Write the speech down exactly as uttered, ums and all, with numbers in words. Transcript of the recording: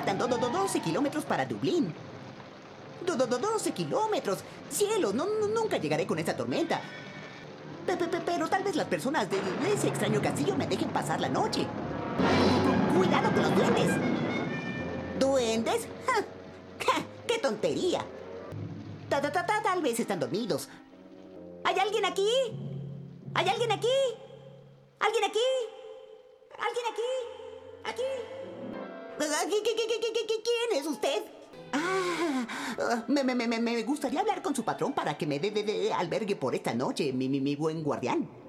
Faltan do- do- do- doce kilómetros para Dublín. Do- do- do- doce kilómetros. Cielos, no, no- nunca llegaré con esta tormenta. Pe- pe- pe- Pero tal vez las personas de de ese extraño castillo me dejen pasar la noche. ¡Cuidado con los duendes! ¿Duendes? ¡Ja! ¡Ja! ¡Qué tontería! Ta, ta, ta, ta, tal vez están dormidos. ¿Hay alguien aquí? ¿Hay alguien aquí? ¿Alguien aquí? ¿Alguien aquí? ¿Aquí? ¿Qui- qui- qui- qui- qui- qui- ¿Quién es usted? Ah, ah, me, me, me, me me gustaría hablar con su patrón para que me dé de, de albergue por esta noche, mi, mi, mi buen guardián.